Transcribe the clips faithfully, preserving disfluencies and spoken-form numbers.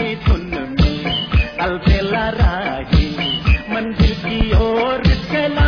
है धुन में अलबेला राही मंदिर की ओर चला।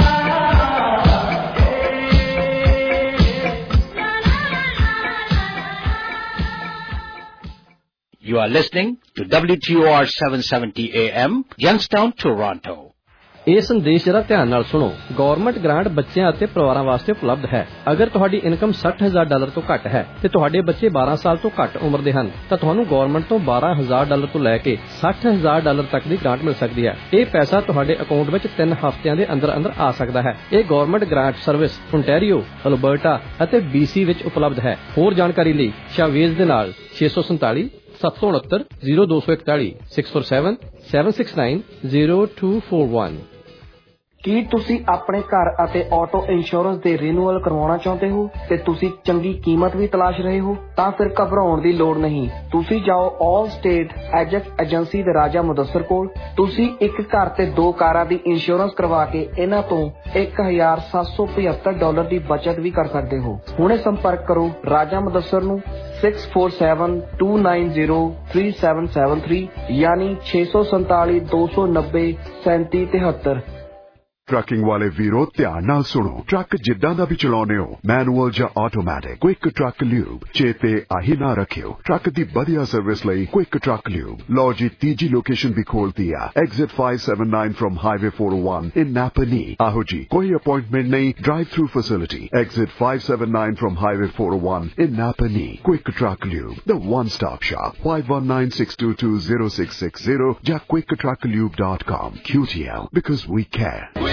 You are listening to W T O R seven seventy A M, Youngstown, Toronto. ਇਹ ਸੰਦੇਸ਼ ਜਰਾ ਧਿਆਨ ਨਾਲ ਸੁਣੋ। ਗਵਰਨਮੈਂਟ ਗ੍ਰਾਂਟ ਬੱਚਿਆਂ ਅਤੇ ਪਰਿਵਾਰਾਂ ਵਾਸਤੇ ਉਪਲਬਧ ਹੈ। ਅਗਰ ਤੁਹਾਡੀ ਇਨਕਮ ਸੱਠ ਹਜ਼ਾਰ ਡਾਲਰ ਤੋਂ ਘੱਟ ਹੈ ਤੇ ਤੁਹਾਡੇ ਬੱਚੇ ਬਾਰਾਂ ਸਾਲ ਤੋਂ ਘੱਟ ਉਮਰ ਦੇ ਹਨ ਤਾਂ ਤੁਹਾਨੂੰ ਗਵਰਨਮੈਂਟ ਤੋਂ ਬਾਰਾਂ ਹਜ਼ਾਰ ਡਾਲਰ ਤੋਂ ਲੈ ਕੇ ਸੱਠ ਹਜ਼ਾਰ ਡਾਲਰ ਤੱਕ ਦੀ ਗ੍ਰਾਂਟ ਮਿਲ ਸਕਦੀ ਹੈ। ਇਹ ਪੈਸਾ ਤੁਹਾਡੇ ਅਕਾਊਂਟ ਵਿੱਚ ਤਿੰਨ ਹਫ਼ਤਿਆਂ ਦੇ ਅੰਦਰ ਅੰਦਰ ਆ ਸਕਦਾ ਹੈ। ਇਹ government grant service Ontario, Alberta ਅਤੇ ਬੀ ਸੀ ਵਿੱਚ ਉਪਲਬਧ ਹੈ। ਹੋਰ ਜਾਣਕਾਰੀ ਲਈ ਸ਼ਾਵੇਜ਼ ਦੇ ਨਾਲ ਛੇ ਸੌ ਸੰਤਾਲੀ ਸੱਤ ਸੌ ਉਨੱਤਰ ਜ਼ੀਰੋ ਦੋ ਸੌ ਇਕਤਾਲੀ six four seven seven six nine zero two four one. ਕੀ ਤੁਸੀਂ ਆਪਣੇ ਘਰ ਅਤੇ ਆਟੋ ਇੰਸ਼ੋਰੈਂਸ ਦੇ ਰੀਨਿਊਅਲ ਕਰਵਾਉਣਾ ਚਾਹੁੰਦੇ ਹੋ ਤੇ ਤੁਸੀਂ ਚੰਗੀ ਕੀਮਤ ਵੀ ਤਲਾਸ਼ ਰਹੇ ਹੋ? ਤਾਂ ਫਿਰ ਘਬਰਾਉਣ ਦੀ ਲੋੜ ਨਹੀਂ। ਤੁਸੀਂ ਜਾਓ ਆਲ ਸਟੇਟ ਐਜੈਕਟ ਏਜੰਸੀ ਦੇ ਰਾਜਾ ਮੁਦੱਸਰ ਕੋਲ। ਤੁਸੀਂ ਇੱਕ ਘਰ ਤੇ ਦੋ ਕਾਰਾਂ ਦੀ ਇੰਸ਼ੋਰੈਂਸ ਕਰਵਾ ਕੇ ਇਹਨਾਂ ਤੋਂ ਇੱਕ ਹਜ਼ਾਰ ਸੱਤ ਸੌ ਪਝੱਤਰ ਡਾਲਰ ਦੀ ਬਚਤ ਵੀ ਕਰ ਸਕਦੇ ਹੋ। ਹੁਣੇ ਸੰਪਰਕ ਕਰੋ ਰਾਜਾ ਮੁਦੱਸਰ ਨੂੰ six four seven two nine zero three seven seven three ਯਾਨੀ ਛੇ ਸੌ ਸੰਤਾਲੀ ਦੋ ਸੌ ਨੱਬੇ ਸੈਂਤੀ ਤਿਹੱਤਰ। ਟਰੱਕਿੰਗ ਵਾਲੇ ਵੀਰੋ ਧਿਆਨ ਨਾਲ ਸੁਣੋ। ਟਰੱਕ ਜਿੱਦਾਂ ਦਾ ਵੀ ਚਲਾਉਂਦੇ ਹੋ, ਮੈਨੂਅਲ ਜਾਂ ਆਟੋਮੈਟਿਕ, ਕੁਇਕ ਟਰੱਕ ਲਿਊਬ ਚੇਤੇ ਆਹੀ ਨਾ ਰੱਖਿਓ। ਟਰੱਕ ਦੀ ਵਧੀਆ ਸਰਵਿਸ ਲਈ ਕੁਇਕ ਟਰੱਕ ਲਿਊਬ। ਲਓ ਜੀ ਤੀਜੀ ਲੋਕੇਸ਼ਨ ਵੀ ਖੋਲਤੀ ਆ, exit five seventy-nine from highway four oh one in Napanee. ਆਹੋ ਜੀ, ਕੋਈ ਅਪਾਇੰਟਮੈਂਟ ਨਹੀਂ, drive through facility. Exit five seventy-nine from highway four oh one in Napanee. Quick truck lube, the one stop shop। five one nine six two two zero six six zero ਜਾਂ quick truck lube dot com। Q T L, because we care।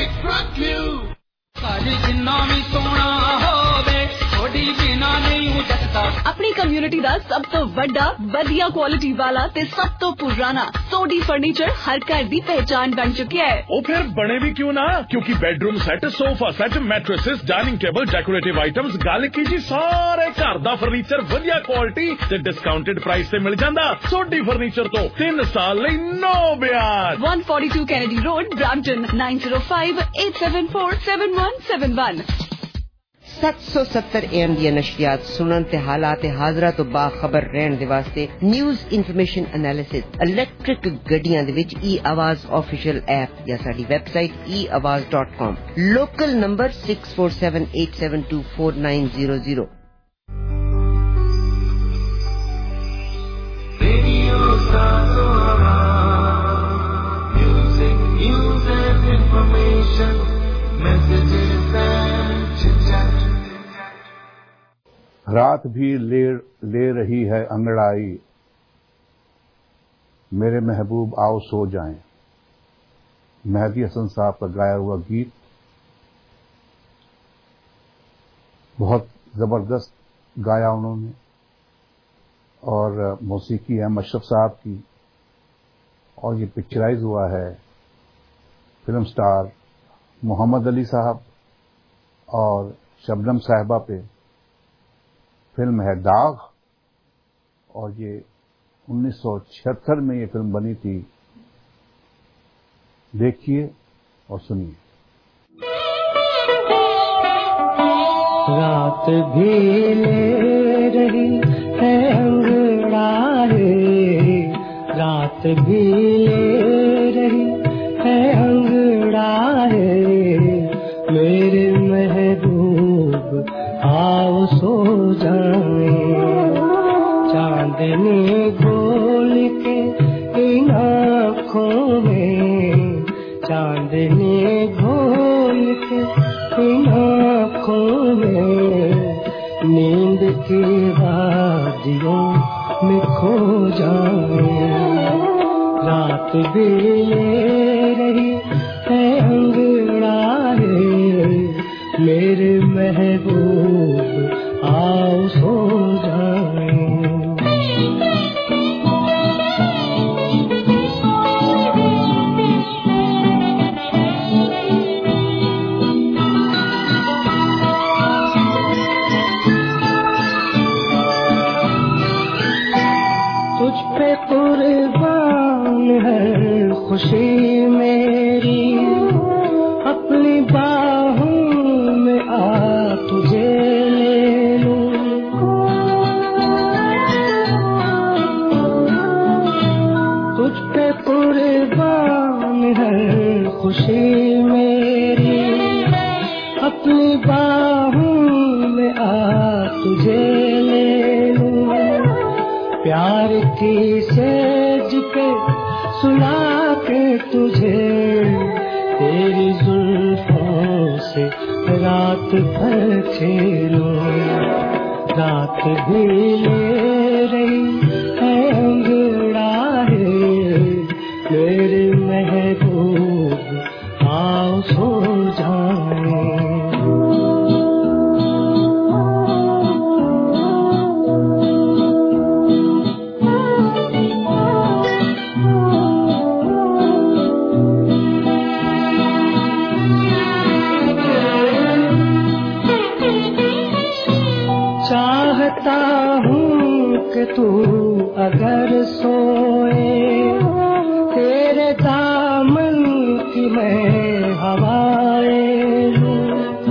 ਆਪਣੀ community ਦਾ ਸਭ ਤੋਂ ਵੱਡਾ, ਵਧੀਆ quality ਵਾਲਾ ਤੇ ਸਭ ਤੋਂ ਪੁਰਾਣਾ ਸੋਡੀ ਫਰਨੀਚਰ ਹਰ ਘਰ ਦੀ ਪਹਿਚਾਨ ਬਣ ਚੁੱਕਿਆ ਹੈ। ਉਹ ਫਿਰ ਬਣੇ ਵੀ ਕਿਉਂ ਨਾ, ਕਿਉਂਕਿ bedroom set, sofa set, mattresses, dining table, decorative items, ਗੱਲ ਕੀ ਜੀ ਸਾਰੇ ਘਰ ਦਾ ਫਰਨੀਚਰ ਵਧੀਆ ਕੁਆਲਿਟੀ ਤੇ ਡਿਸਕਾਊਂਟਡ ਪ੍ਰਾਈਸ ਤੇ ਮਿਲ ਜਾਂਦਾ। ਸੋਡੀ ਫਰਨੀਚਰ ਤੋਂ ਤਿੰਨ ਸਾਲ ਲਈ ਨੋ ਬਿਆਜ। one forty-two Kennedy Road, Brampton nine zero five eight seven four seven one seven one। سات سو ستر اے ایم دیا نشریات سنن تے حالات حاضرہ تو باخبر رہن دے واسطے نیوز انفارمیشن انالیسس الیکٹرک گڈیاں دے وچ ای آواز آفیشیل ایپ یا ساڈی website E Awaaz dot com. Local number six four seven eight seven two four nine zero zero. Music, news and information, messages and chit-chat. رات بھی لے لے رہی ہے انگڑائی، میرے محبوب آؤ سو جائیں۔ مہدی حسن صاحب کا گایا ہوا گیت بہت زبردست گایا انہوں نے، اور موسیقی ہے اشرف صاحب کی، اور یہ پکچرائز ہوا ہے فلم سٹار محمد علی صاحب اور شبنم صاحبہ پہ۔ فلم ہے داغ، اور یہ انیس سو چھہتر میں یہ فلم بنی تھی۔ دیکھیے اور سنیے۔ رات بھی لے رہی ہے انگڑائی، رات بھی لے رہی ہے انگڑائی، میرے محبوب آؤ سو جائیں۔ چاندنی گول کے ان آنکھوں میں، چاندنی گول کے ان آنکھوں میں، نیند کی وادیوں میں کھو جائیں۔ رات بھی لے رہی ہے انگڑائی، میرے محبوب آؤ سو جائیں۔ تجھ پہ قربان ہے خوشی میری، اپنی باہوں میں آ تجھے لے لوں۔ خوشی میری اپنی باہوں میں آ تجھے لے لوں، پیار کی سیج پہ سلا کے تجھے تیری زلفوں سے رات بھر کھیلوں، رات بھی لے رہی ہے انگڑائے میرے محبوب آؤ سو جائیں۔ چاہتا ہوں کہ تو اگر سوئے تیرے دامن کی میں ہوائیں لوں،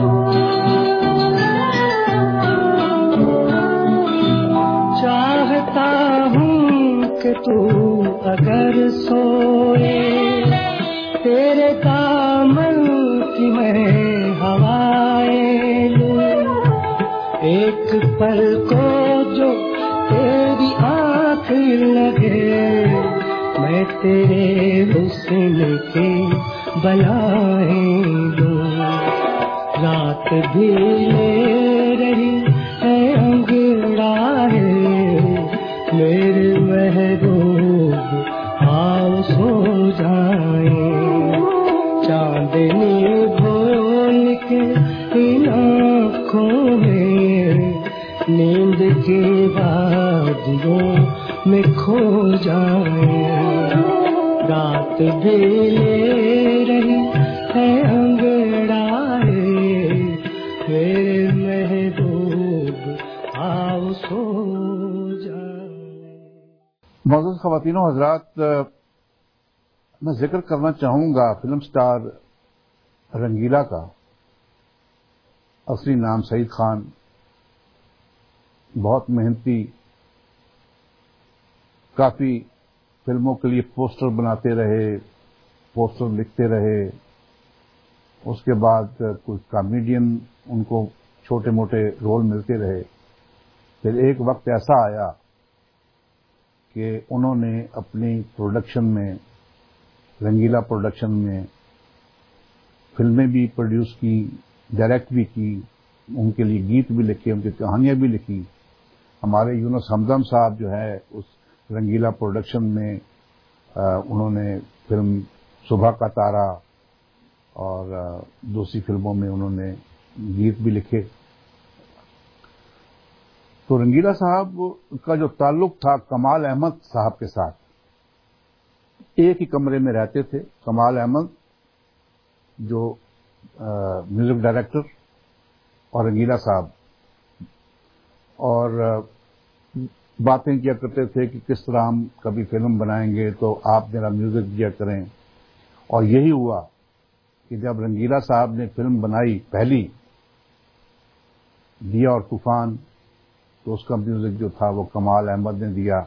چاہتا ہوں کہ تو اگر سوئے تیرے دامن کی میں ہوائیں لوں، ایک پل کو جو تیری آنکھ لگے میں تیرے حسن کی بلائیں لوں، رات بھی لے رہی ہے انگڑائے میرے محبوب آؤ سو جائیں، چاندنی بول کے ان آنکھوں میں نیند کی وادیوں میں کھو جائیں، رات بھی لے رہی ہے انگڑائے میرے محبوب آؤ سو جائیں۔ معزز خواتین و حضرات، میں ذکر کرنا چاہوں گا فلم سٹار رنگیلا کا۔ اصلی نام سعید خان، بہت محنتی، کافی فلموں کے لیے پوسٹر بناتے رہے، پوسٹر لکھتے رہے، اس کے بعد کچھ کامیڈین ان کو چھوٹے موٹے رول ملتے رہے، پھر ایک وقت ایسا آیا کہ انہوں نے اپنی پروڈکشن میں، رنگیلا پروڈکشن میں فلمیں بھی پروڈیوس کی، ڈائریکٹ بھی کی، ان کے لیے گیت بھی لکھے، ان کی کہانیاں بھی لکھی۔ ہمارے یونس ہمدم صاحب جو ہے اس رنگیلا پروڈکشن میں انہوں نے فلم صبح کا تارا اور دوسری فلموں میں انہوں نے گیت بھی لکھے۔ تو رنگیلا صاحب کا جو تعلق تھا کمال احمد صاحب کے ساتھ، ایک ہی کمرے میں رہتے تھے کمال احمد جو میوزک ڈائریکٹر اور رنگیلا صاحب، اور باتیں کیا کرتے تھے کہ کس طرح ہم کبھی فلم بنائیں گے تو آپ میرا میوزک دیا کریں، اور یہی ہوا کہ جب رنگیلا صاحب نے فلم بنائی پہلی دیا اور طوفان، تو اس کا میوزک جو تھا وہ کمال احمد نے دیا،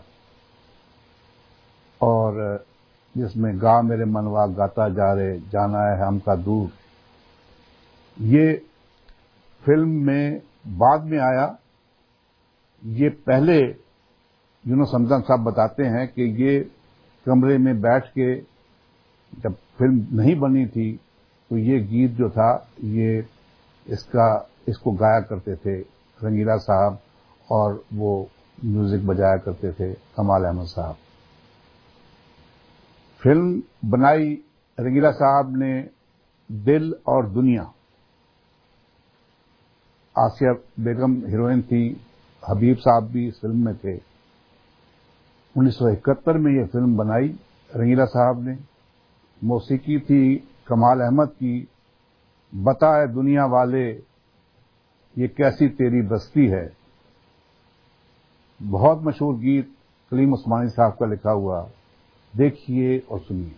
اور جس میں گا میرے منوا گاتا جا رہے جانا ہے ہم کا دور، یہ فلم میں بعد میں آیا۔ یہ پہلے یونس ہمدم صاحب بتاتے ہیں کہ یہ کمرے میں بیٹھ کے جب فلم نہیں بنی تھی تو یہ گیت جو تھا یہ اس کا اس کو گایا کرتے تھے رنگیلا صاحب، اور وہ میوزک بجایا کرتے تھے کمال احمد صاحب۔ فلم بنائی رنگیلا صاحب نے دل اور دنیا، آسیہ بیگم ہیروئن تھی، حبیب صاحب بھی اس فلم میں تھے۔ انیس سو اکہتر میں یہ فلم بنائی رنگیلا صاحب نے، موسیقی تھی کمال احمد کی، بتا اے دنیا والے یہ کیسی تیری بستی ہے، بہت مشہور گیت کلیم عثمانی صاحب کا لکھا ہوا، دیکھیے اور سنیے۔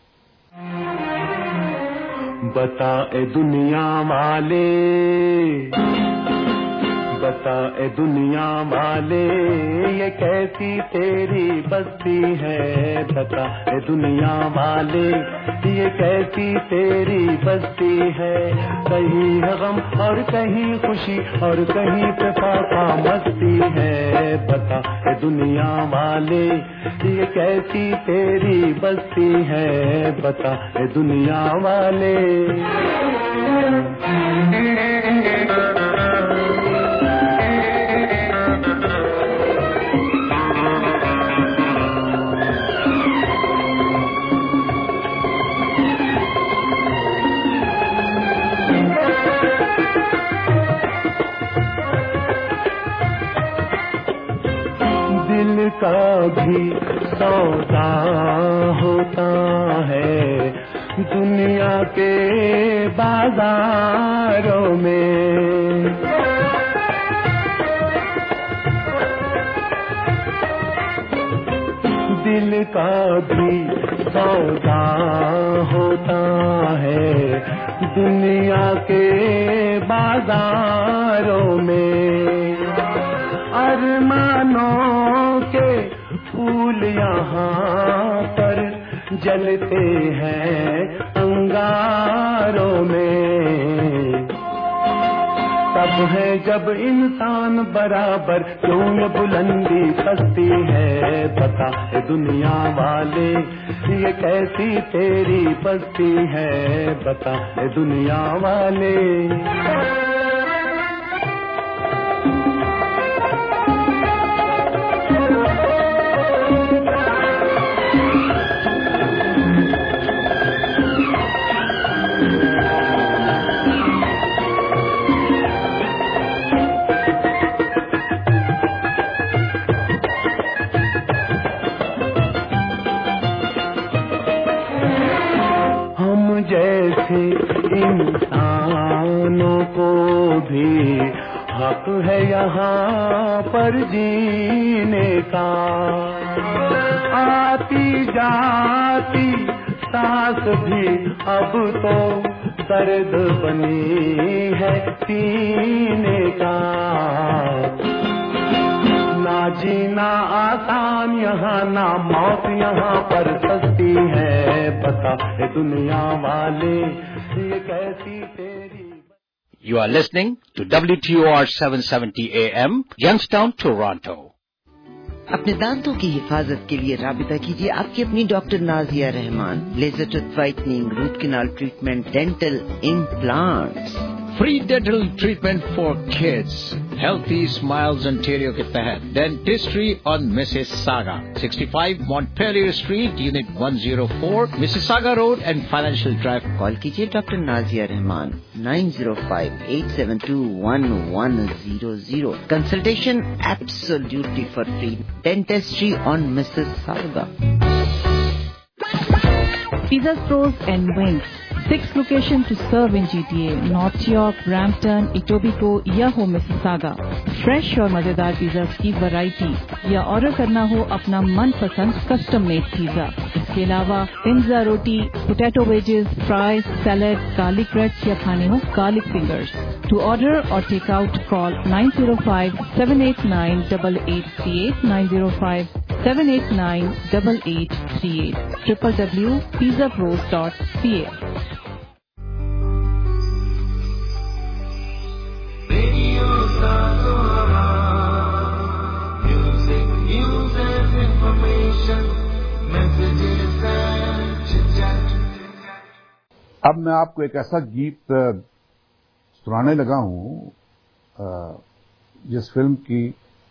بتا اے دنیا والے بتا اے دنیا والے یہ کیسی تیری بستی ہے، بتا اے دنیا والے یہ کیسی تیری بستی ہے، کہیں ہے غم اور کہیں خوشی اور کہیں پہ پاپا مستی ہے، بتا اے دنیا والے یہ کیسی تیری بستی ہے، بتا اے دنیا والے۔ دل کا بھی سودا ہوتا ہے دنیا کے بازاروں میں، دل کا بھی سودا ہوتا ہے دنیا کے بازاروں میں، ارمانوں کے پھول یہاں پر جلتے ہیں انگاروں میں، تب ہے جب انسان برابر کیوں یہ بلندی پستی ہے، بتا اے دنیا والے یہ کیسی تیری پستی ہے، بتا اے دنیا والے۔ جیسے انسانوں کو بھی حق ہے یہاں پر جینے کا، آتی جاتی سانس بھی اب تو درد بنی ہے سینے کا، نہ جینا آسان یہاں نہ موت یہاں پر سستی ہے، بتا اے دنیا والے یہ کیسی تیری۔ You are listening to W T O R seven seventy A M, Youngstown, Toronto. اپنے دانتوں کی حفاظت کے لیے رابطہ کیجیے آپ کی اپنی doctor Nazia Rehman, laser tooth whitening, root canal treatment, dental implants, Free dental treatment for kids. Healthy Smiles Ontario کے تحت Dentistry on Mississauga, sixty-five Montpelier Street, Unit one oh four, Mississauga Road and Financial Drive. Call کیجیے doctor Nazia Rehman nine oh five eight seven two one one zero zero. Consultation absolutely for free. Dentistry on Mississauga. Pizza Pros and Wings. Six locations to serve in G T A, North York, Brampton, Etobicoke یا ہو Mississauga. Fresh اور مزیدار pizzas کی variety یا order کرنا ہو اپنا من پسند custom made pizza. اس کے علاوہ panzerotti, potato wedges, fries, salad, garlic breads یا کھانے ہو گارلک فنگرز. ٹو آرڈر اور take out call nine oh five seven eight nine eight eight three eight nine oh five seven eight nine eight eight three eight w w w dot pizza pros dot c a. اب میں آپ کو ایک ایسا گیت سنانے لگا ہوں جس فلم کی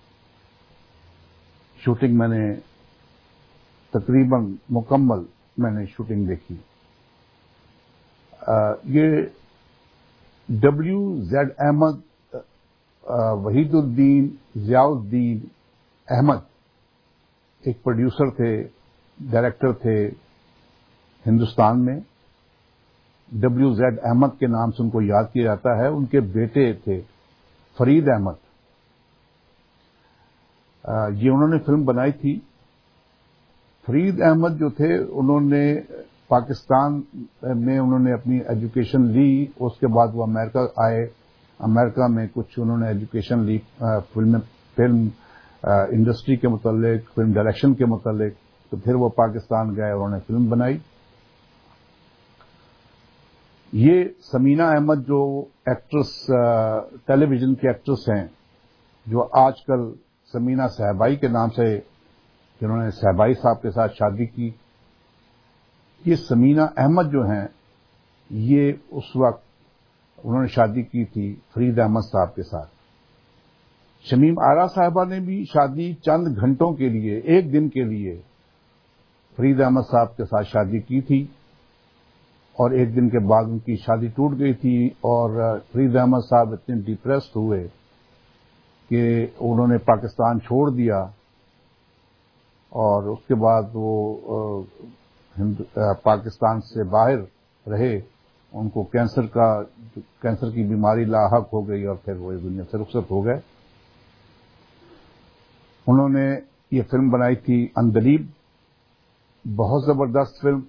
شوٹنگ میں نے تقریباً مکمل میں نے شوٹنگ دیکھی. یہ ڈبلیو زیڈ احمد وحید الدین ضیاء الدین احمد ایک پروڈیوسر تھے، ڈائریکٹر تھے ہندوستان میں. ڈبلیو زیڈ احمد کے نام سے ان کو یاد کیا جاتا ہے. ان کے بیٹے تھے فرید احمد. یہ انہوں نے فلم بنائی تھی. فرید احمد جو تھے انہوں نے پاکستان میں انہوں نے اپنی ایجوکیشن لی. اس کے بعد وہ امریکہ آئے امریکہ میں کچھ انہوں نے ایجوکیشن لی فلم فلم انڈسٹری کے متعلق، فلم ڈائریکشن کے متعلق، تو پھر وہ پاکستان گئے اور انہوں نے فلم بنائی. یہ سمینہ احمد جو ایکٹریس ٹیلی ویژن کی ایکٹریس ہیں، جو آج کل سمینہ صاحبائی کے نام سے، جنہوں نے صاحبائی صاحب کے ساتھ شادی کی، یہ سمینہ احمد جو ہیں یہ اس وقت انہوں نے شادی کی تھی فرید احمد صاحب کے ساتھ. شمیم آرا صاحبہ نے بھی شادی چند گھنٹوں کے لیے، ایک دن کے لیے فرید احمد صاحب کے ساتھ شادی کی تھی، اور ایک دن کے بعد ان کی شادی ٹوٹ گئی تھی، اور فرید احمد صاحب اتنے ڈپریسڈ ہوئے کہ انہوں نے پاکستان چھوڑ دیا، اور اس کے بعد وہ پاکستان سے باہر رہے. ان کو کینسر کا کینسر کی بیماری لاحق ہو گئی، اور پھر وہ اس دنیا سے رخصت ہو گئے. انہوں نے یہ فلم بنائی تھی اندلیب، بہت زبردست فلم.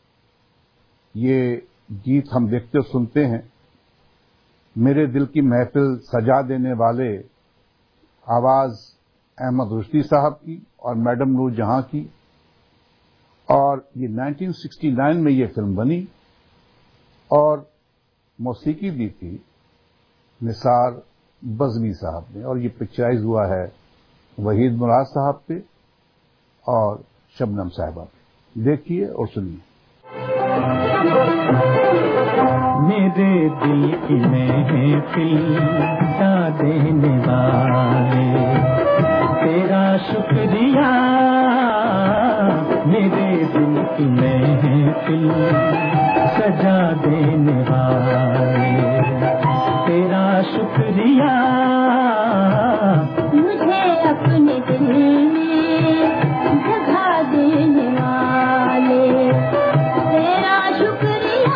یہ گیت ہم دیکھتے سنتے ہیں. میرے دل کی محفل سجا دینے والے، آواز احمد رشدی صاحب کی اور میڈم نور جہاں کی، اور یہ نائنٹین سکسٹی نائن میں یہ فلم بنی، اور موسیقی دی تھی نثار بزمی صاحب نے، اور یہ پکچرائز ہوا ہے وحید مراد صاحب پہ اور شبنم صاحبہ پہ. دیکھیے اور سنیے. میرے دل کی محفل سجا دینے والے تیرا شکریہ، میرے دل کی محفل سجا دینے والے تیرا شکریہ، مجھے اپنے دل میں جگہ دینے والے تیرا شکریہ،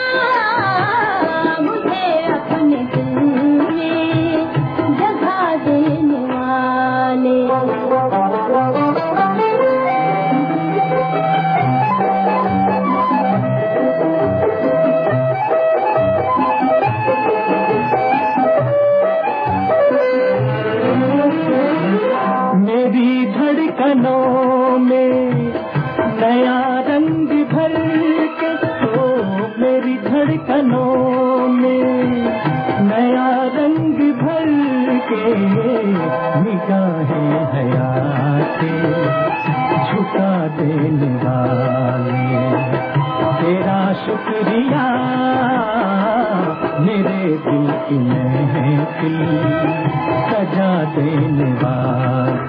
مجھے اپنے دل میں جگہ دینے والے. میری دھڑکنوں میں نیا رنگ بھر کے، تو میری دھڑکنوں میں نیا رنگ بھر کے، نگاہیں حیات جھکا دینے والے تیرا شکریہ، میرے دل کی محفل سجا دینے والے.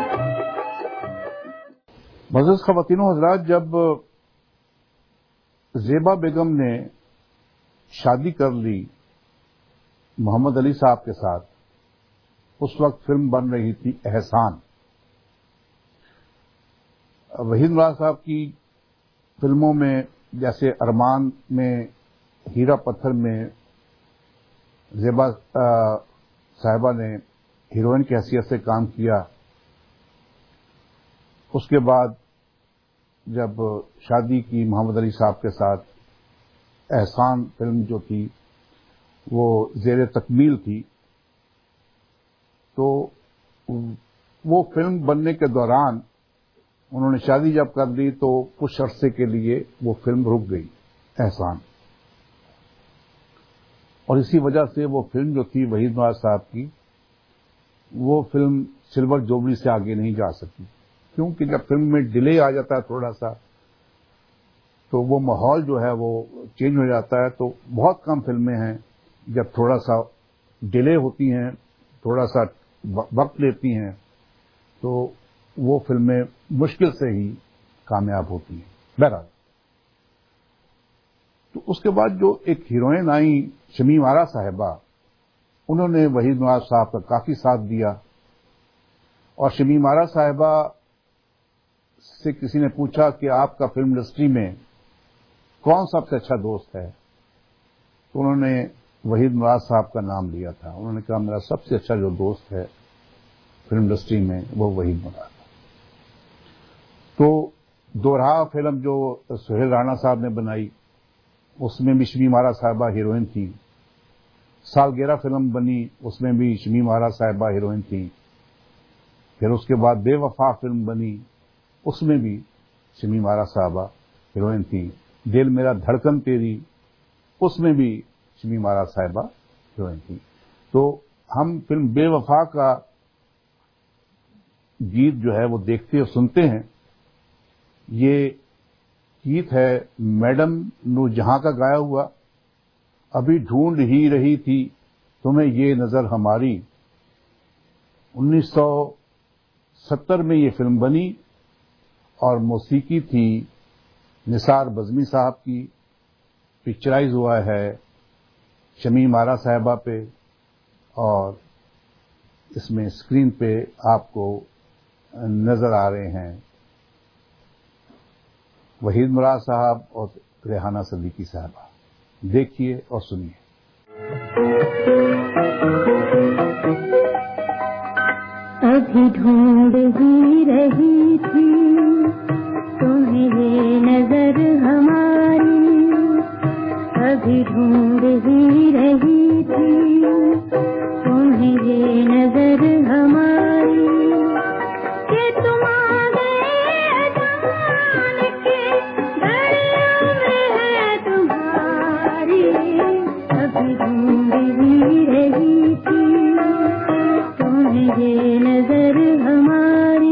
معزز خواتین و حضرات، جب زیبا بیگم نے شادی کر لی محمد علی صاحب کے ساتھ. اس وقت فلم بن رہی تھی احسان. وحید مراد صاحب کی فلموں میں جیسے ارمان میں، ہیرا پتھر میں زیبا صاحبہ نے ہیروئن کی حیثیت سے کام کیا. اس کے بعد جب شادی کی محمد علی صاحب کے ساتھ، احسان فلم جو تھی وہ زیر تکمیل تھی، تو وہ فلم بننے کے دوران انہوں نے شادی جب کر لی تو کچھ عرصے کے لیے وہ فلم رک گئی احسان. اور اسی وجہ سے وہ فلم جو تھی وحید مراد صاحب کی، وہ فلم سلور جوبلی سے آگے نہیں جا سکی، کیونکہ جب فلم میں ڈیلے آ جاتا ہے تھوڑا سا تو وہ ماحول جو ہے وہ چینج ہو جاتا ہے. تو بہت کم فلمیں ہیں جب تھوڑا سا ڈیلے ہوتی ہیں، تھوڑا سا وقت لیتی ہیں، تو وہ فلمیں مشکل سے ہی کامیاب ہوتی ہیں. بہرحال تو اس کے بعد جو ایک ہیروئن آئی شمیم آرا صاحبہ، انہوں نے وحید مراد صاحب کا کافی ساتھ دیا. اور شمیم آرا صاحبہ سے کسی نے پوچھا کہ آپ کا فلم انڈسٹری میں کون سب سے اچھا دوست ہے، تو انہوں نے وحید مراد صاحب کا نام لیا تھا. انہوں نے کہا میرا سب سے اچھا جو دوست ہے فلم انڈسٹری میں وہ وحید مراد. تو دوراہ فلم جو سہیل رانا صاحب نے بنائی، اس میں بھی شمیم آرا صاحبہ ہیروئن تھی. سالگرہ فلم بنی، اس میں بھی شمیم آرا صاحبہ ہیروئن تھی. پھر اس کے بعد بے وفا فلم بنی، اس میں بھی شمیم آرا صاحبہ ہیروئن تھی. دل میرا دھڑکن تیری، اس میں بھی شمیم آرا صاحبہ ہیروئن تھی. تو ہم فلم بے وفا کا گیت جو ہے وہ دیکھتے اور سنتے ہیں. یہ گیت ہے میڈم نور جہاں کا گایا ہوا. ابھی ڈھونڈ ہی رہی تھی تمہیں یہ نظر ہماری. انیس سو ستر میں یہ فلم بنی اور موسیقی تھی نثار بزمی صاحب کی. پکچرائز ہوا ہے شمیم آرا صاحبہ پہ، اور اس میں اسکرین پہ آپ کو نظر آ رہے ہیں وحید مراد صاحب اور ریحانہ صدیقی صاحبہ. دیکھیے اور سنیے. ابھی ڈھونڈ ہی رہی تھی تمہیں یہ نظر ہماری. ابھی ڈھونڈ ہی رہی تھی تمہیں یہ نظر ہماری. کہ تم آ گئے جان کے دریا میں ہے تمہاری. ابھی ڈھونڈ ہی رہی تھی تمہیں یہ نظر ہماری.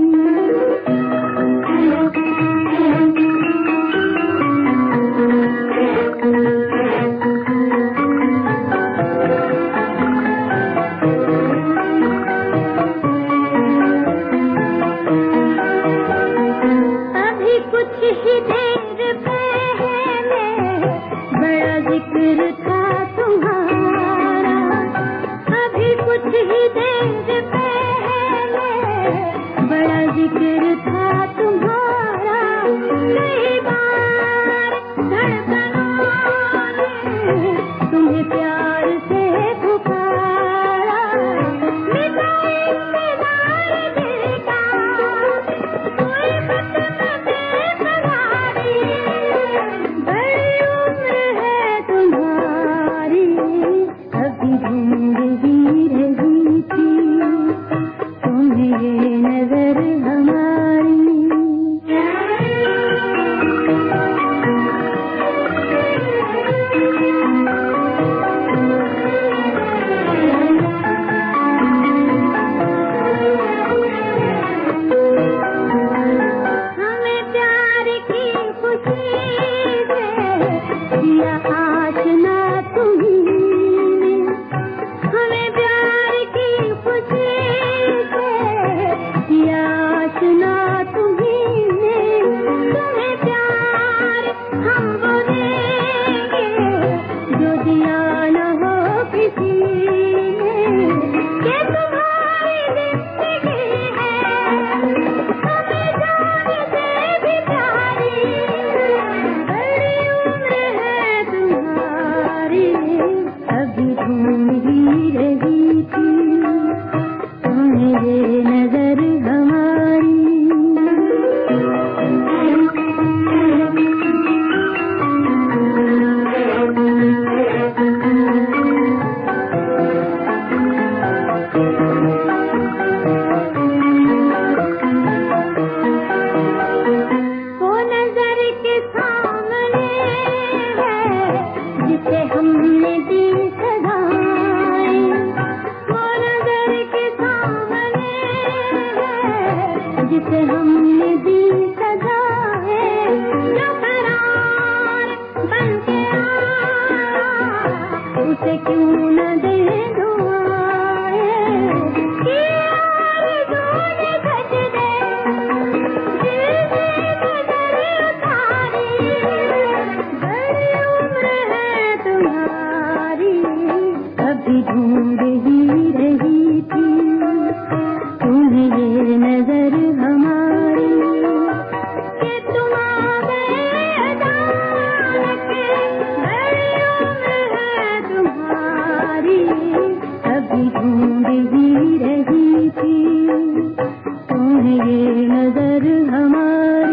ڈھونڈ ہی رہی تھی تمہیں یہ نظر ہماری. जिसे हमने दी सजाएं जो करार बन के आया उसे क्यों न दे दुआएं कि आरज़ू ने सज दे दिल से नजर उतारी बड़ी उम्र है तुम्हारी कभी ढूंढ ही रही थी तुम्हें ये नजर हमारी कि तुम आ गए अचानक बड़ी उम्र है तुम्हारी कभी ढूंढ ही रही थी तुम्हें ये नजर हमारी.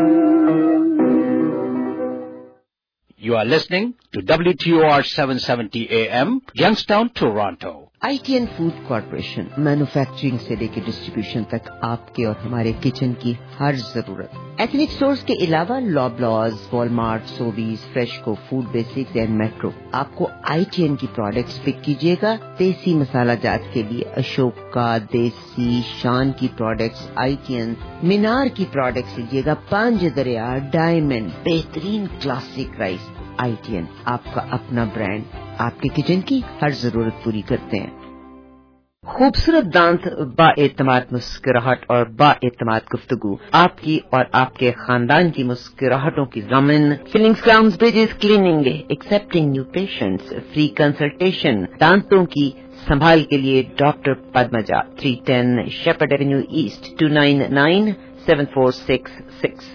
You are listening to W T O R seven seventy A M, Youngstown, Toronto. I T N food corporation manufacturing से लेकर डिस्ट्रीब्यूशन तक आपके और हमारे किचन की हर जरूरत. एथनिक स्टोर्स के अलावा Loblaws, Walmart, Sobeys, Freshco, Food Basics and Metro आपको आई टी एन की प्रोडक्ट्स पिक कीजिएगा. देसी मसाला जात के लिए अशोका, देसी, शान की products, I T N, Minar की प्रोडक्ट्स लीजिएगा. पांच दरिया, डायमंड, बेहतरीन classic rice. I T N आपका अपना ब्रांड आपके किचन की हर जरूरत पूरी करते हैं. खूबसूरत दांत, बाएतमाद मुस्कुराहट और बाएतमाद गुफ्तगू आपकी और आपके खानदान की मुस्कुराहटों की ज़मीन. Fillings, crowns, bridges, cleaning, accepting new patients, free consultation. दांतों की संभाल के लिए doctor Padmaja, three ten Sheppard Avenue East, two nine nine seven four six six.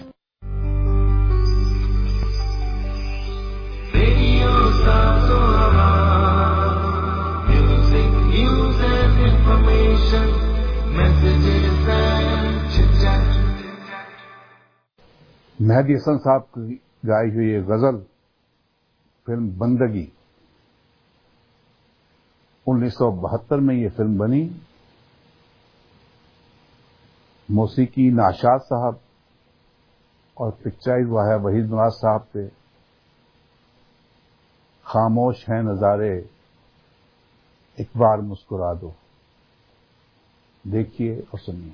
Radio stops so music, news and information, messages and chit-chat. Mehdi Hasan साहब की गाई हुई ये गजल फिल्म बंदगी उन्नीस सौ बहत्तर में ये फिल्म बनी. मौसीकी नाशाद साहब और पिक्चराइज हुआ है वहीद नवाज साहब पे. खामोश हैं नजारे एक बार मुस्कुरा दो. देखिए और सुनिए.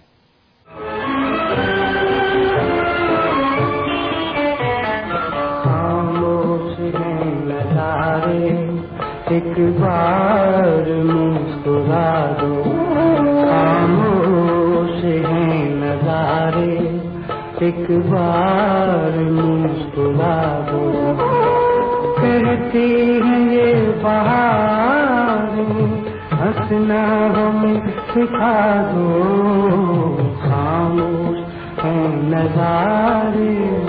खामोश हैं नजारे एक बार मुस्कुरा दो. खामोश हैं नजारे एक बार मुस्कुरा दो. कहती हैं ये बहारें हंसना हमें सिखा दो. खामोश हैं नजारे.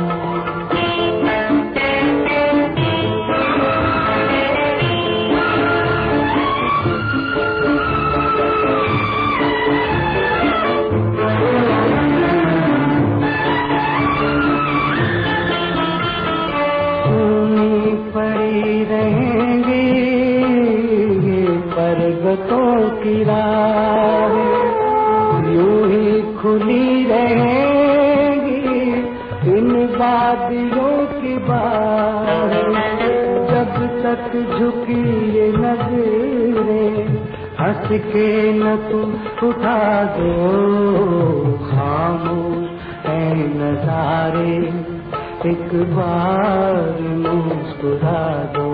पर्वतों की राह यूं ही खुली रहेगी इन वादियों की बाहें. जब तक झुकी ये नजरें हंस के न तुम उठा दो. खामोश है नजारे एक बार मुस्कुरा दो.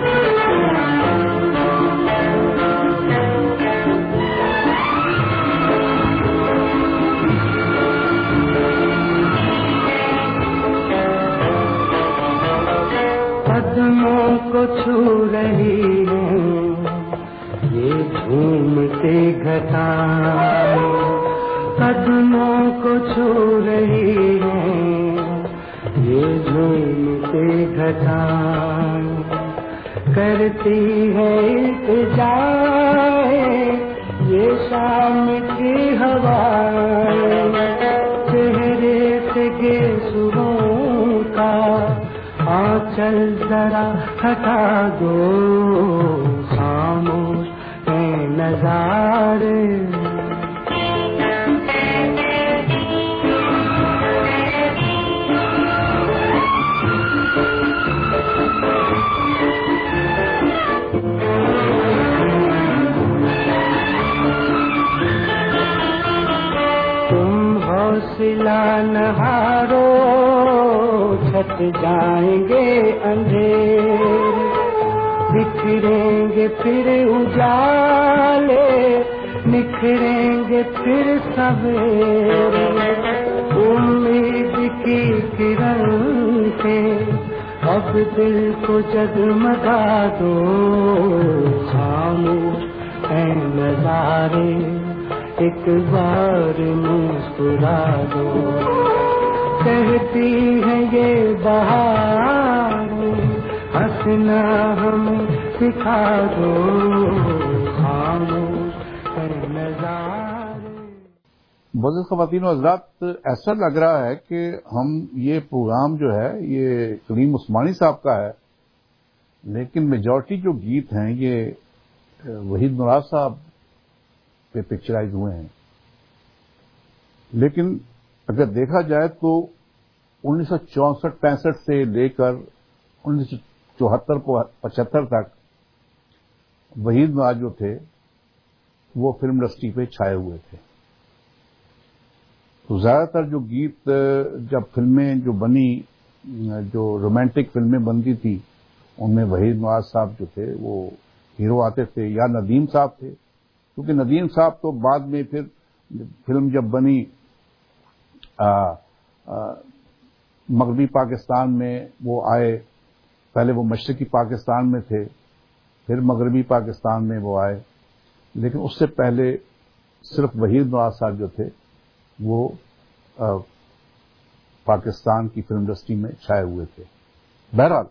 कदमों को छू रही है ये झूमते घटाएं. कदमों को छू रही है ये झूमते घटाएं. करती है इल्तिजाए ये शाम की हवाएं. चेहरे से गेसुरों का आंचल जरा हटा दो. खामोश है नजारे. तुम होश काफिला नहारो छट जाएंगे अंधेर, बिखरेंगे फिर उजाले, निखरेंगे फिर सवेरे। उम्मीद की किरण से अब दिल को जगमगा दो, खामोश है नजारे एक बार मुस्कुरा दो। कहती है ये बहार हंसना हमें सिखा दो, खामोश है नजारे। मुअज़्ज़िज़ ख़वातीन और हज़रात, ऐसा लग रहा है कि हम ये प्रोग्राम जो है ये कलीम उस्मानी साहब का है, लेकिन मेजॉरिटी जो गीत हैं ये वहीद मुराद साहब पे पिक्चराइज हुए हैं। लेकिन अगर देखा जाए तो उन्नीस सौ चौसठ पैंसठ से लेकर उन्नीस सौ चौहत्तर पचहत्तर तक वहीद मुराद जो थे वो फिल्म इंडस्ट्री पे छाए हुए थे। तो ज्यादातर जो गीत जब फिल्में जो बनी, जो रोमांटिक फिल्में बनती थी, उनमें वहीद मुराद साहब जो थे वो हीरो आते थे, या नदीम साहब थे, क्योंकि नदीम साहब तो बाद में फिर फिल्म जब बनी आ, आ, मगरबी पाकिस्तान में वो आए, पहले वो मशरकी पाकिस्तान में थे, फिर मगरबी पाकिस्तान में वो आए, लेकिन उससे पहले सिर्फ वहीद मुराद साहब जो थे वो आ, पाकिस्तान की फिल्म इंडस्ट्री में छाए हुए थे। बहरहाल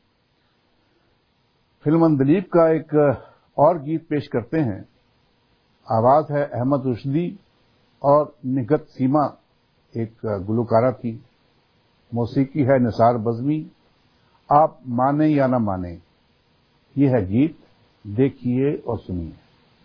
फिल्म अंदलीब का एक और गीत पेश करते हैं। आवाज है अहमद रुश्दी और निगत सीमा एक गुलकारा थी, मौसीकी है निसार बज़मी। आप माने या ना माने, ये है गीत, देखिए और सुनिए।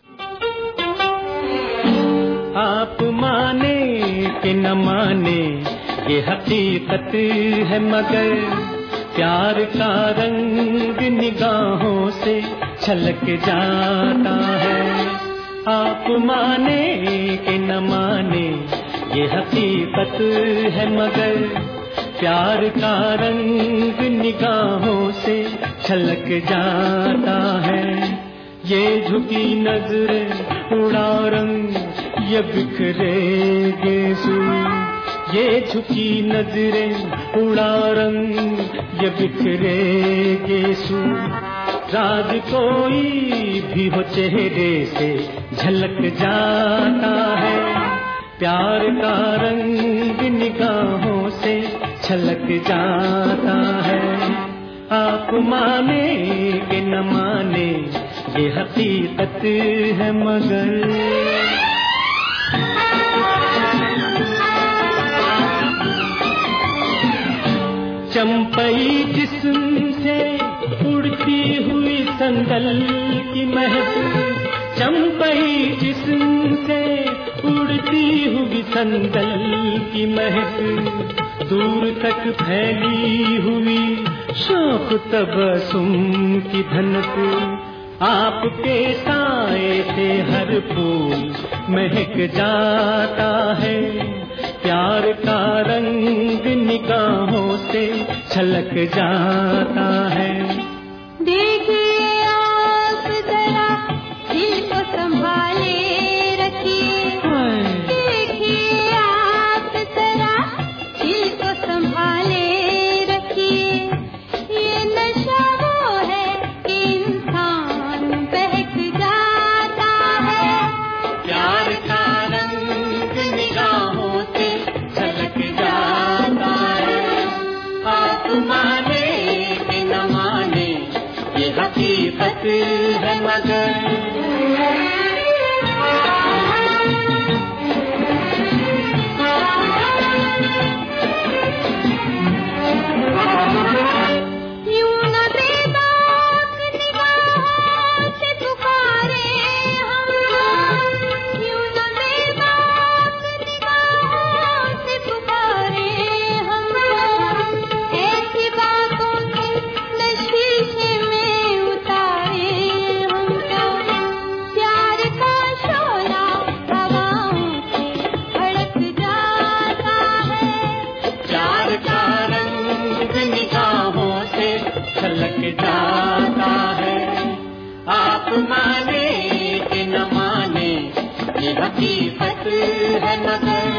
आप माने कि न माने ये हकीकत है, मगर प्यार का रंग निगाहों से छलक जाता है। आप माने कि न माने ये हकीकत है, मगर प्यार का रंग निगाहों से छलक जाता है। ये झुकी नजरें उड़ा रंग ये बिखरे गेसू, ये झुकी नजरें उड़ा रंग ये बिखरे गेसू। राज कोई भी हो चेहरे से झलक जाता है, प्यार का रंग निगाहों से छलक जाता है। आप माने कि न माने ये हकीकत है, मगर चंपई जिस्म से उड़ती हुई संदल की महक, चंपई जिस्म से उड़ती हुई संदल की महक, दूर तक फैली हुई शौक तबसुम की धनक। आपके साए से हर फूल महक जाता है, प्यार का रंग निगाहों से छलक जाता है। देखिए आप जरा दिल को संभाले रखिए, देखिए आप जरा दिल को संभाले रखिए। ये नशा वो है कि इंसान बहक जाता है, प्यार का रंग निगाहों से छलक जाता है। आप माने कि न माने ये हकीकत है, मगर यूं न बेबाक निगाहों से पुकारे हम, यूं न बेबाक निगाहों से पुकारे हम। ऐसी बातों के नशीशे में उतारे हमको, जाता है। आप माने कि न माने ये हकीकत है मगर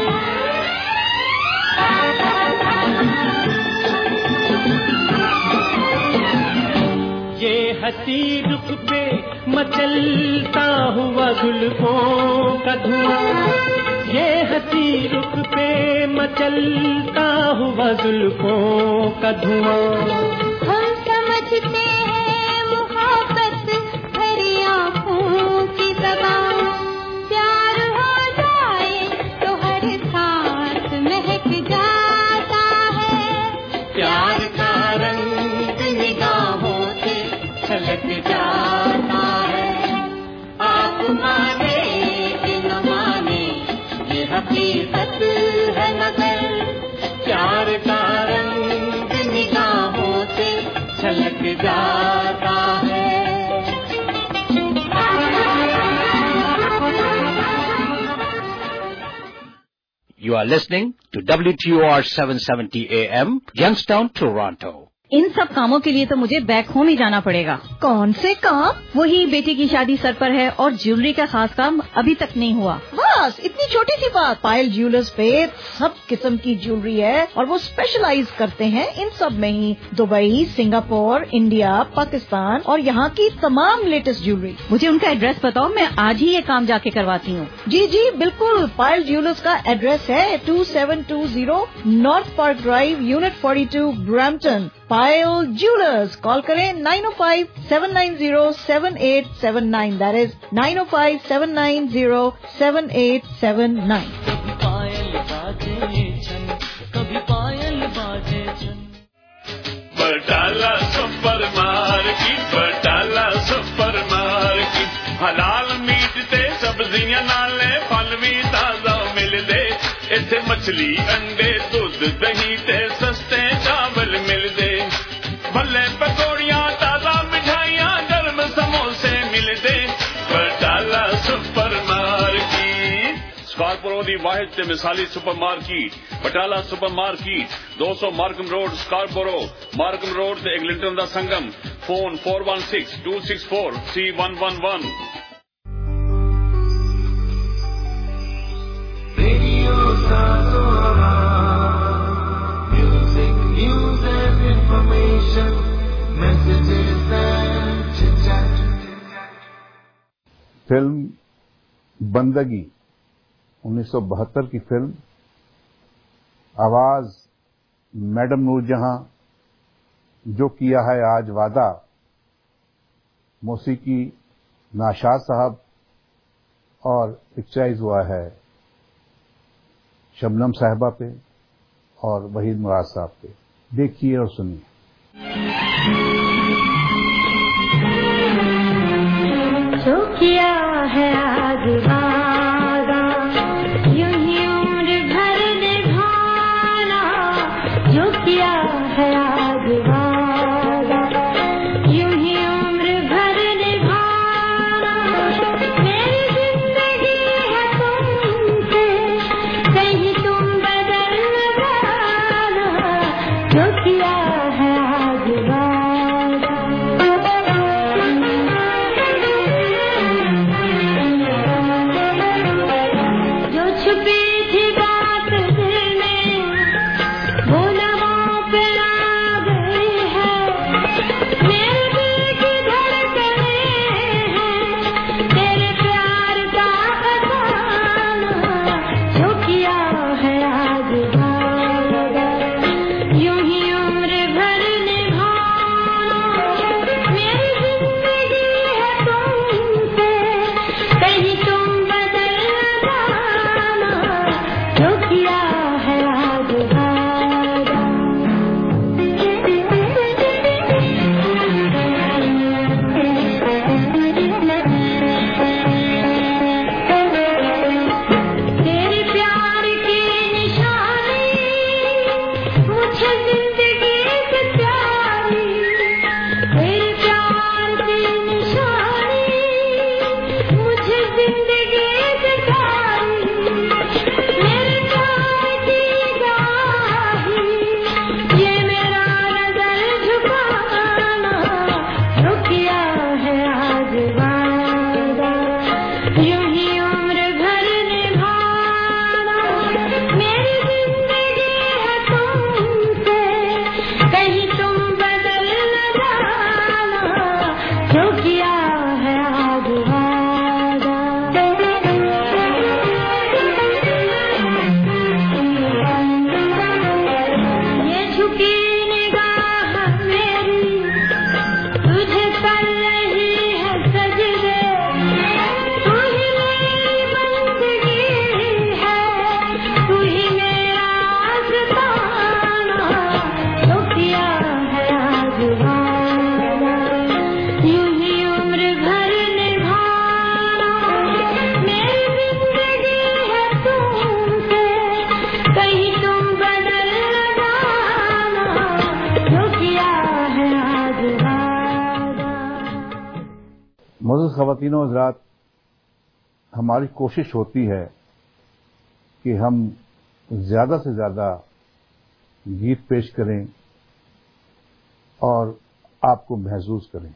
ये हंसी रुख पे मचलता हुआ जुल्फों का धुआं, ये हंसी रुख पे मचलता हुआ जुल्फों का धुआं। हम समझते हैं मुहब्बत भरी आँखों की ज़बान, प्यार हो जाए तो हर सांस महक जाता है। प्यार का रंग निगाहों से छलक जाता है। आप माने कि न माने ये हकीकत है मगर प्यार का रंग निगाहों से छलक जाता है। You are listening to W T O R seven seventy A M, Youngstown, Toronto. इन सब कामों के लिए तो मुझे बैक होम ही जाना पड़ेगा। कौन से काम? वही बेटी की शादी सर पर है और ज्वेलरी का खास काम अभी तक नहीं हुआ। बस इतनी छोटी सी बात। पायल ज्वेलर्स पे सब किस्म की ज्वेलरी है और वो स्पेशलाइज करते हैं इन सब में ही। दुबई, सिंगापुर, इंडिया, पाकिस्तान और यहाँ की तमाम लेटेस्ट ज्वेलरी। मुझे उनका एड्रेस बताओ, मैं आज ही ये काम जाके करवाती हूँ। जी जी बिल्कुल। पायल ज्वेलर्स का एड्रेस है two seven two zero north park drive, unit forty two, Brampton. Payal jewellers, call करें nine O five seven nine zero seven eight seven nine, that is nine O five seven nine zero seven eight seven nine. कभी पायल बाजे छन, कभी पायल बाजे छन। Batala super market, Batala super market, हलाल मीट ते सब्जियां नाले फल भी ताजा मिलदे। इत्थे मछली, अंडे, दूध, दही ते सस्ते चावल मिलदे। भले पकौड़ियां, ताजा मिठाइयां, गर्म समोसे मिलदे। बटाला सुपर मार्केट स्कार्बोरो दी वाहिद ते मिसाली super market, Batala super market, दो सौ Markham road, Scarborough, Markham road ते एग्लिंटन दा संगम। Phone four one six two six four three one one one. Radio Sasora, music, news and information, messages and chit-chat. Film Bandagi उन्नीस सौ बहत्तर की film, आवाज मैडम नूरजहां, जो किया है आज वादा, मौसीकी नाशाद साहब और पिक्चराइज हुआ है शबनम साहिबा पे और वहीद मुराद साहब पे। देखिए और सुनिए। जो किया है आज वादा, यूं ही उम्र भर निभाना। जो किया है आज वादा, यूं ही उम्र भर निभाना। मेरी जिंदगी है तुमसे, कहीं तुम बदल न जाना। जो किया है आज वादा। خواتین و حضرات، ہماری کوشش ہوتی ہے کہ ہم زیادہ سے زیادہ گیت پیش کریں اور آپ کو محظوظ کریں.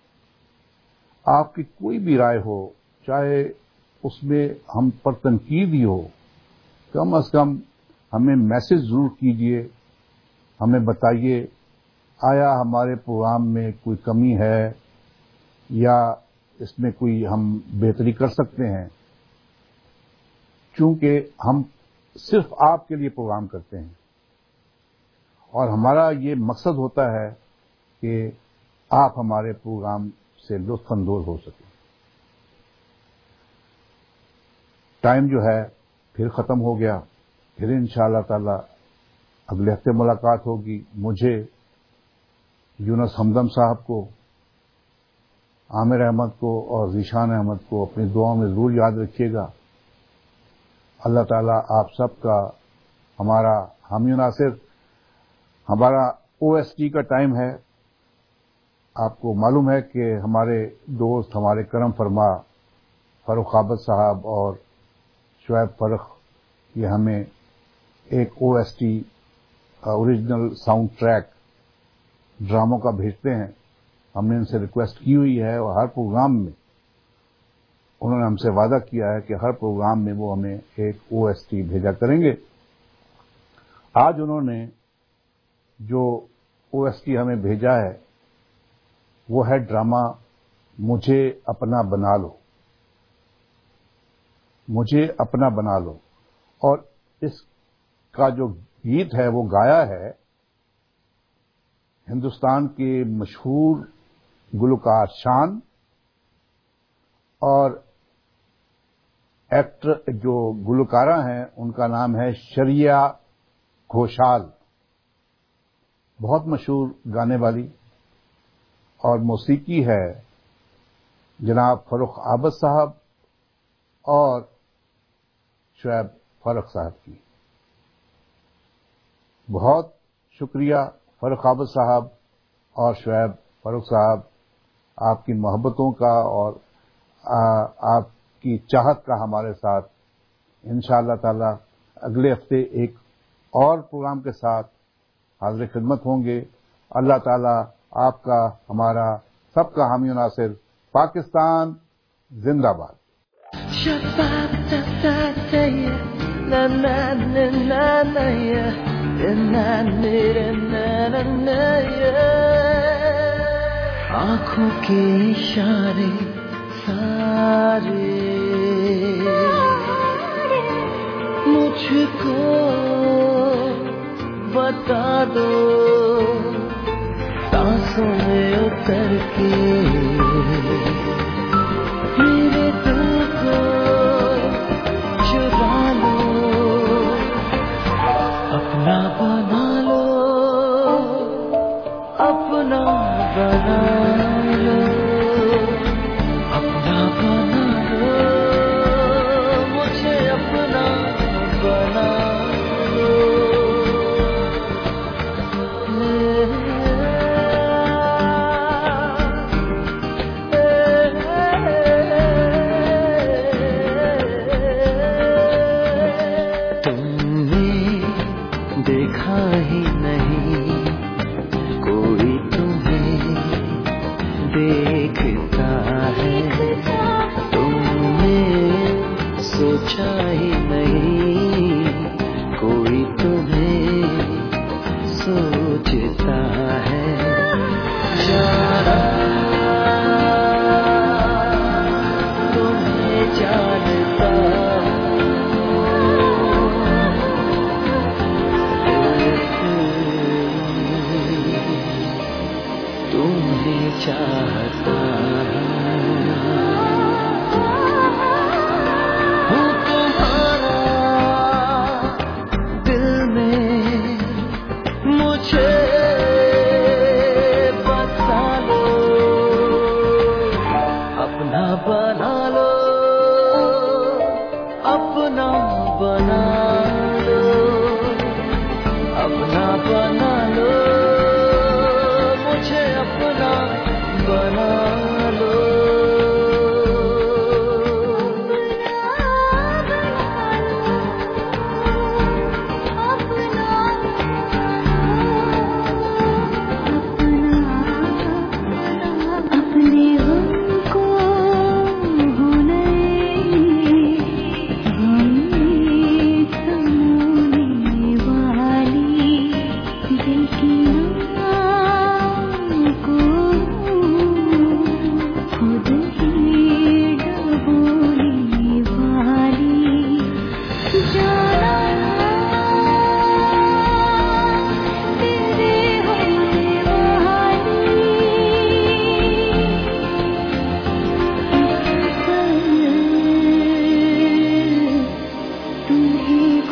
آپ کی کوئی بھی رائے ہو، چاہے اس میں ہم پر تنقید ہی ہو، کم از کم ہمیں میسج ضرور کیجئے، ہمیں بتائیے آیا ہمارے پروگرام میں کوئی کمی ہے یا اس میں کوئی ہم بہتری کر سکتے ہیں. چونکہ ہم صرف آپ کے لیے پروگرام کرتے ہیں اور ہمارا یہ مقصد ہوتا ہے کہ آپ ہمارے پروگرام سے لطف اندوز ہو سکیں. ٹائم جو ہے پھر ختم ہو گیا. پھر انشاءاللہ تعالی اگلے ہفتے ملاقات ہوگی. مجھے، یونس ہمدم صاحب کو، عامر احمد کو اور ذیشان احمد کو اپنی دعاؤں میں ضرور یاد رکھیے گا. اللہ تعالیٰ آپ سب کا، ہمارا حامی و ناصر، ہمارا او ایس ٹی کا ٹائم ہے. آپ کو معلوم ہے کہ ہمارے دوست، ہمارے کرم فرما فاروق عابد صاحب اور شعیب فرخ یہ ہمیں ایک O S T original sound track ڈراموں کا بھیجتے ہیں. ہم نے ان سے ریکویسٹ کی ہوئی ہے اور ہر پروگرام میں انہوں نے ہم سے وعدہ کیا ہے کہ ہر پروگرام میں وہ ہمیں ایک او ایس ٹی بھیجا کریں گے. آج انہوں نے جو او ایس ٹی ہمیں بھیجا ہے وہ ہے ڈرامہ مجھے اپنا بنا لو. مجھے اپنا بنا لو. اور اس کا جو گیت ہے وہ گایا ہے ہندوستان کے مشہور گلوکار شان اور ایکٹر جو گلوکارہ ہیں ان کا نام ہے شرییا گھوشال. بہت مشہور گانے والی. اور موسیقی ہے جناب فاروق عابد صاحب اور شعیب فرخ صاحب کی. بہت شکریہ فاروق عابد صاحب اور شعیب فرخ صاحب، آپ کی محبتوں کا اور آپ کی چاہت کا ہمارے ساتھ. انشاءاللہ تعالی اگلے ہفتے ایک اور پروگرام کے ساتھ حاضر خدمت ہوں گے. اللہ تعالی آپ کا، ہمارا سب کا حامی و ناصر. پاکستان زندہ باد. آنکھوں کے اشارے سارے مجھ کو بتا دو، سانسوں میں اتر کے میرے دل کو چرا لو، اپنا بنا لو، اپنا بنا لو، اپنا بنا لو، مجھے اپنا بنا لو. اے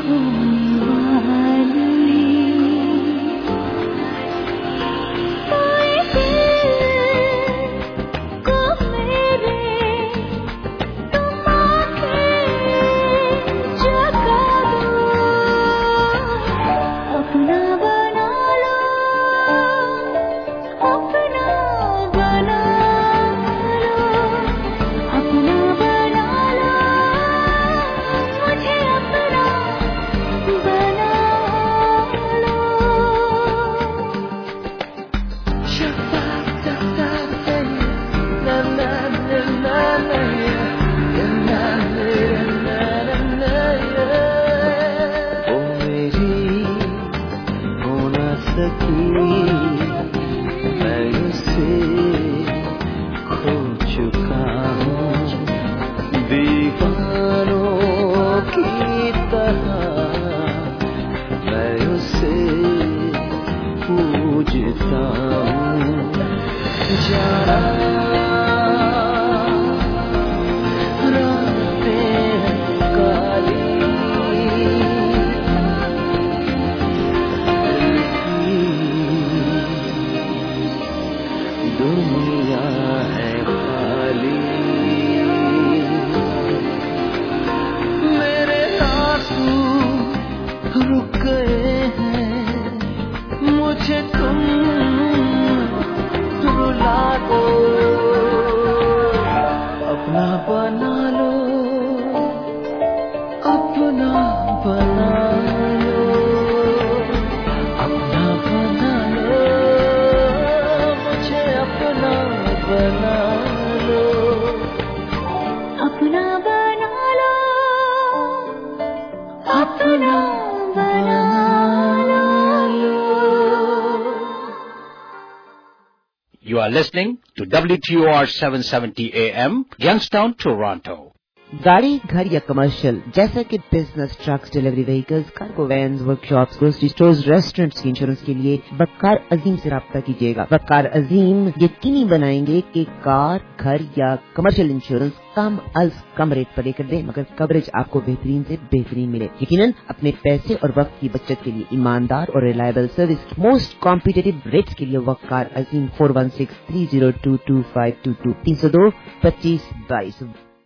You are listening to W T O R seven seventy A M, Youngstown, Toronto. गाड़ी, घर या कमर्शियल जैसा कि business, trucks, delivery vehicles, cargo vans, workshops, grocery stores, restaurants की इंश्योरेंस के लिए वकार अजीम से राब्ता कीजिएगा। वकार अजीम यकीनी बनाएंगे कि कार, घर या कमर्शियल इंश्योरेंस कम अज कम रेट पर लेकर दें, मगर कवरेज आपको बेहतरीन से बेहतरीन मिले। यकीनन अपने पैसे और वक्त की बचत के लिए ईमानदार और reliable service, most competitive rates के लिए Waqar Azeem four one six three zero two two five two two तीन सौ दो पच्चीस बाईस।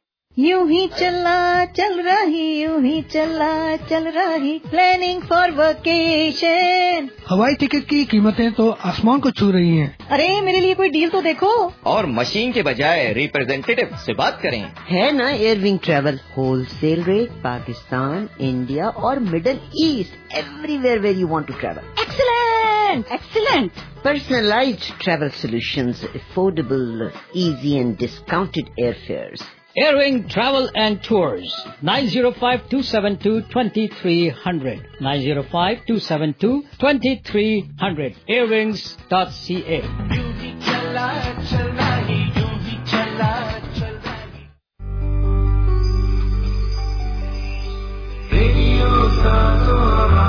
यूं ही चला चल रही, यूं ही चला चल रही, प्लानिंग फॉर वेकेशन। हवाई टिकट की कीमतें तो आसमान को छू रही हैं। अरे मेरे लिए कोई डील तो देखो। और मशीन के बजाय रिप्रेजेंटेटिव से बात करें। है ना Airwing travel, wholesale rate, Pakistan, India और middle east, everywhere where you want to travel. Excellent excellent. Personalized travel solutions, affordable, easy and discounted airfares. Airwing Travel and Tours, nine zero five, two seven two, two three zero zero, nine zero five, two seven two, two three zero zero, airwings dot c a. Radio Satora,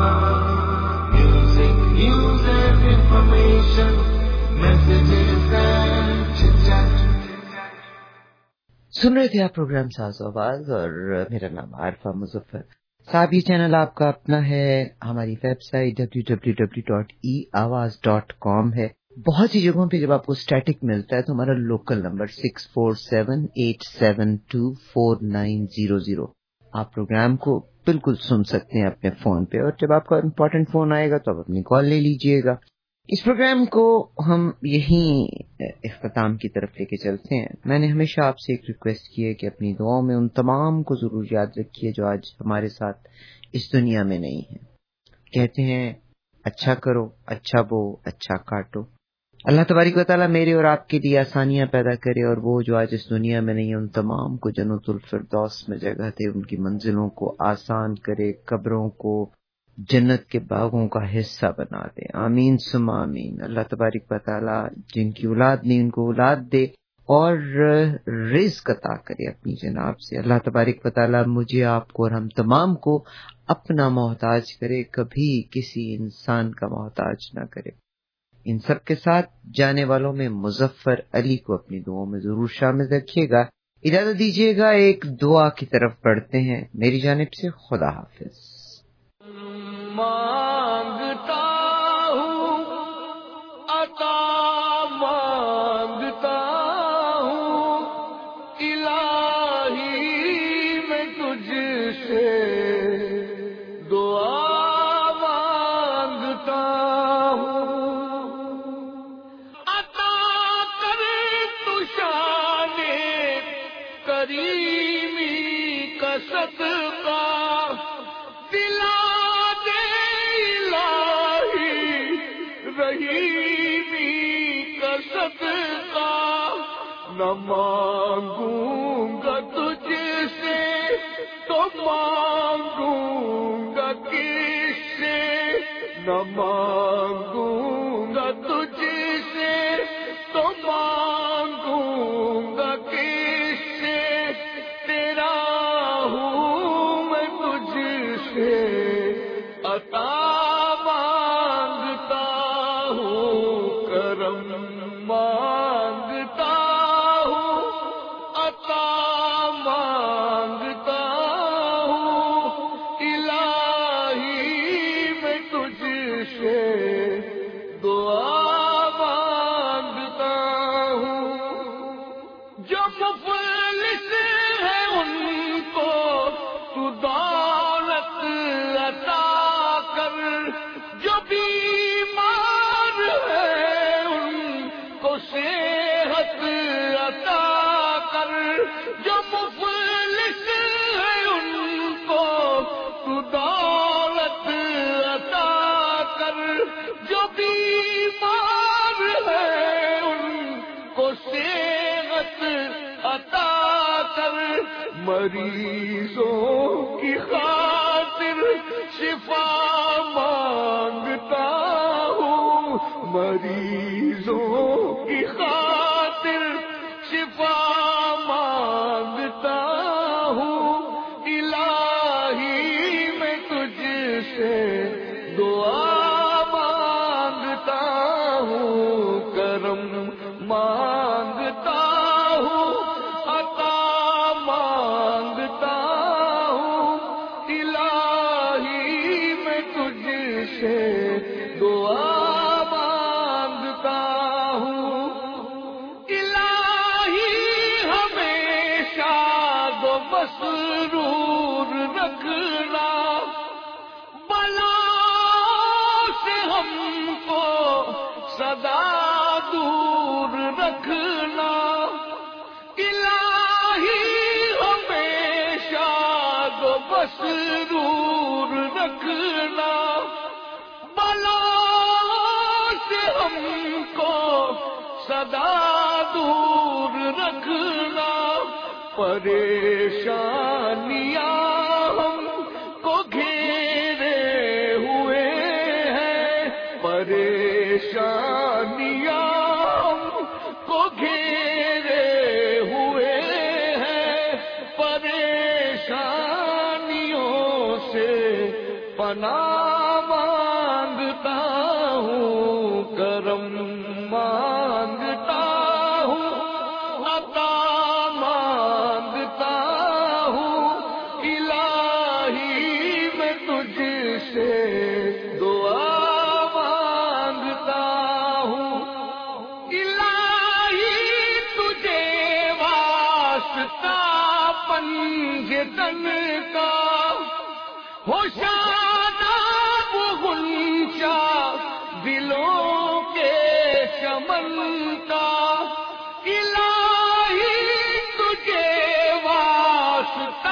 music, news and information, messages and chit-chat. सुन रहे थे आप programme साज़ आवाज और मेरा नाम आरफा मुजफ्फर साहब। ये चैनल आपका अपना है, हमारी website W W W dot e Awaz dot com है। बहुत सी जगहों पे जब आपको स्टैटिक मिलता है तो हमारा local number six four seven eight seven two four nine zero zero, आप प्रोग्राम को बिल्कुल सुन सकते हैं अपने फोन पे, और जब आपका इम्पोर्टेंट फोन आएगा तो आप अपनी कॉल ले लीजिएगा। इस प्रोग्राम को हम यहीं इख्तिताम की तरफ लेके चलते हैं। मैंने हमेशा आपसे एक रिक्वेस्ट की है कि अपनी दुआओं में उन तमाम को जरूर याद रखिए जो आज हमारे साथ इस दुनिया में नहीं है। कहते हैं अच्छा करो, अच्छा बो, अच्छा काटो। अल्लाह तबारिक व तआला मेरे और आपके लिए आसानियां पैदा करे, और वो जो आज इस दुनिया में नहीं है उन तमाम को जन्नतुल फिरदौस में जगह दे, उनकी मंजिलों को आसान करे, कब्रों को जन्नत के बागों का हिस्सा बना दे। आमीन सुमा आमीन। अल्लाह तबारिक व तआला जिनकी औलाद नहीं उनको औलाद दे और रिज़्क़ अता करे अपनी जनाब से। अल्लाह तबारिक व तआला मुझे, आपको और हम तमाम को अपना मोहताज करे, कभी किसी इंसान का मोहताज ना करे। इन सब के साथ जाने वालों में मुजफ्फर अली को अपनी दुआओं में जरूर शामिल रखिएगा। اجازت دیجیے گا ایک دعا کی طرف بڑھتے ہیں. میری جانب سے خدا حافظ. مانگتا ہوں عطا مانگتا ہوں الہی میں تجھ سے دعا مانگتا ہوں عطا کر تو شان کریمی کا صدقہ دلا نہ مانگوں گا تجھ سے تو مانگوں گا کس سے نہ مانگوں گا تجھ سے تو مانگوں گا کس سے تیرا ہوں میں تجھ سے عطا مانگتا ہوں کرم مانگتا ہوں عطا مانگتا ہوں الہی میں تجھ سے دعا مانگتا ہوں جو مفلس ہے ان کو تو دولت عطا کر جو بیمار ہے ان کو صحت عطا کر جو مفلس ہے ان کو تو دولت عطا کر جو بیمار ہے ان کو صحت عطا کر مریضوں کی خاطر شفا مانگتا ہوں مریضوں کی خاطر شفا مانگتا ہوں الہی میں تجھ سے دعا مانگتا ہوں کرم مانگتا ہوں عطا مانگتا ہوں الہی میں تجھ سے دعا مانگتا ہوں الہی ہمیشہ دو مسرور رکھنا بلا سے ہم کو سدا دور رکھنا الہی ہمیشہ دو مسرور رکھنا بلا سے ہم کو سدا دور رکھنا پریشانیاں ہم کو گھیرے ہوئے ہیں پریشانیاں ہم کو گھیرے ہوئے ہیں پریشانیوں سے پناہ مانگتا ہوں کرم مانگتا ہوں عطا مانگتا ہوں الہی میں تجھ سے دعا مانگتا ہوں الہی تجھے واسطہ پنجتن کا ہو شاداب غنچہ دلوں کے چمن کا الہی تجھے واسطہ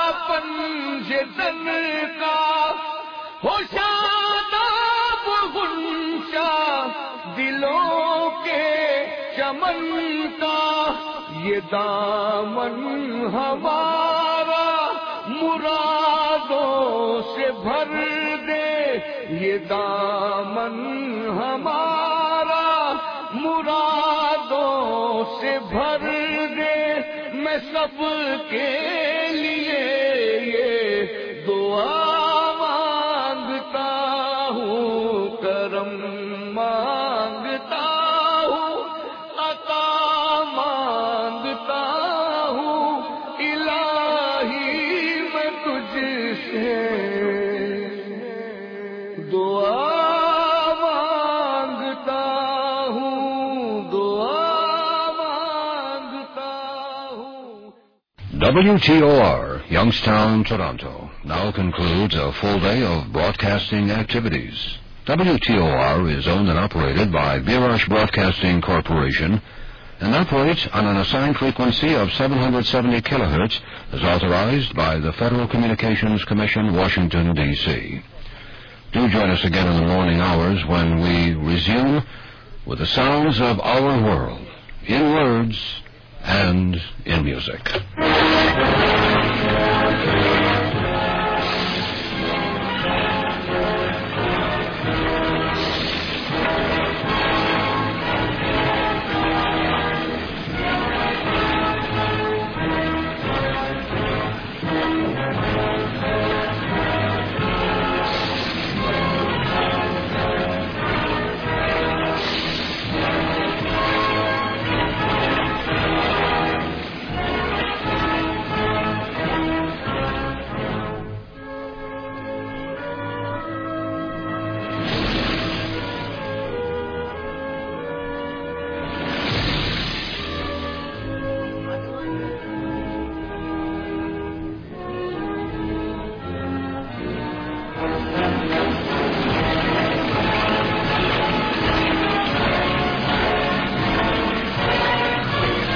پنجتن کا ہو شاداب غنچہ دلوں کے چمن کا یہ دامن ہمارا مرادوں سے بھر دے یہ دامن ہمارا مرادوں سے بھر دے میں سب کے لیے یہ دعا مانگتا ہوں کرم مانگتا ہوں عطا مانگتا ہوں W T O R, Youngstown, Toronto, now concludes a full day of broadcasting activities. W T O R is owned and operated by Birash Broadcasting Corporation and operates on an assigned frequency of seven hundred seventy kilohertz as authorized by the Federal Communications Commission, Washington, D C Do join us again in the morning hours when we resume with the sounds of our world, in words and in music.